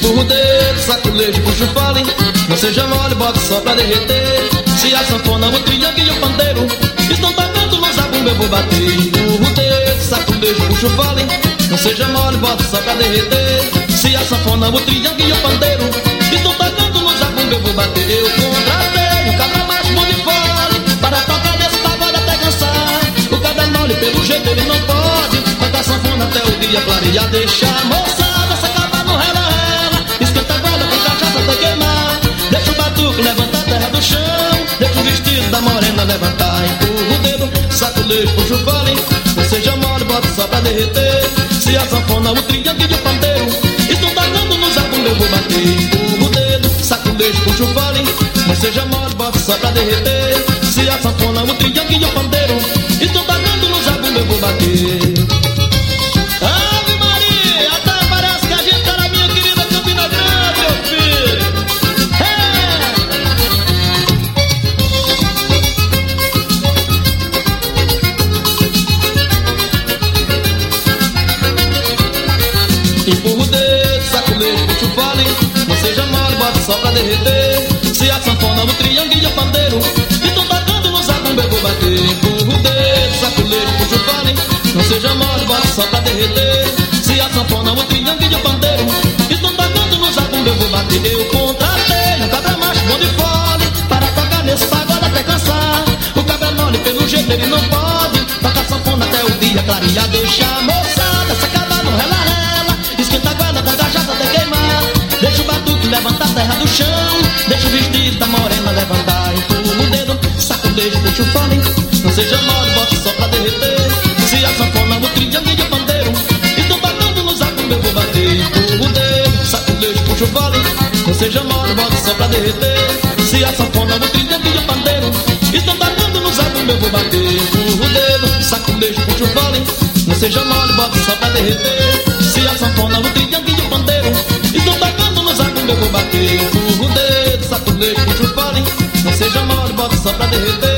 empurra o dedo, saculejo, puxa o fole. Não seja mole, bota só pra derreter. Se a sanfona, o triângulo e o pandeiro estão tocando no zabumba, eu vou bater. Empurra o dedo, saculejo, puxa o fole. Não seja mole, bota só pra derreter. Se a sanfona, o triângulo e o pandeiro estão tocando no zabumba, eu vou bater. Eu contratei um cabra macho bom de fole para tocar nesse pagode até cansar. O cabra mole, pelo jeito ele não pode tocar sanfona até o dia clarear. Deixa a moçada se acabar no rela-rela, esquenta a guarda com cachaça até queimar. Deixa o batuque levantar a terra do chão, deixa o vestido da morena levantar. Empurra o dedo, saculejo, puxa o fole. Não seja mole, bota só pra derreter. Se a sanfona, o triângulo e o pandeiro estão tocando no zabumba, eu vou bater. Empurra o dedo, saculejo, puxa o fole. Não seja mole, bota só pra derreter. Se a sanfona, o triângulo e o pandeiro estão tocando no zabumba, eu vou bater. Ave Maria, até parece que a gente tá na minha querida Campina Grande, meu filho. Empurra o dedo, saculejo, puxa o fole. Não seja mole, bota só pra derreter. Se a sanfona, o triângulo e o pandeiro estão tocando no zabumba, eu vou bater. Empurra o dedo, saculejo, puxa o fole. Não seja mole, bota só pra derreter. Se a sanfona, o triângulo e o pandeiro estão tocando no zabumba, eu vou bater. Eu contratei um cabra macho bom de fole para tocar nesse pagode até cansar. O cabra mole, pelo jeito ele não pode tocar sanfona até o dia clarear. Deixa a moçada se acabar no rela-rela, esquenta a guarda da cachaça até queimar. Deixa o batuque levantar a terra do chão, deixa o vestido da morena levantar. Empurra o dedo, saculejo, puxa o fole. Não seja mole, bota só pra derreter. Se a sanfona, o triângulo e o pandeiro estão tocando no zabumba, eu vou bater. Empurra o dedo, saculejo, puxa o fole. Não seja mole, bota só pra derreter. Se a sanfona, o triângulo e o pandeiro estão tocando no zabumba, eu vou bater. Empurra o dedo, saculejo, puxa o fole. Não seja mole, bota só pra derreter. Se a sanfona, o triângulo e o pandeiro estão tocando no zabumba, eu vou bater. Empurra o dedo, saculejo, puxa o fole. Não seja mole, bota só pra derreter.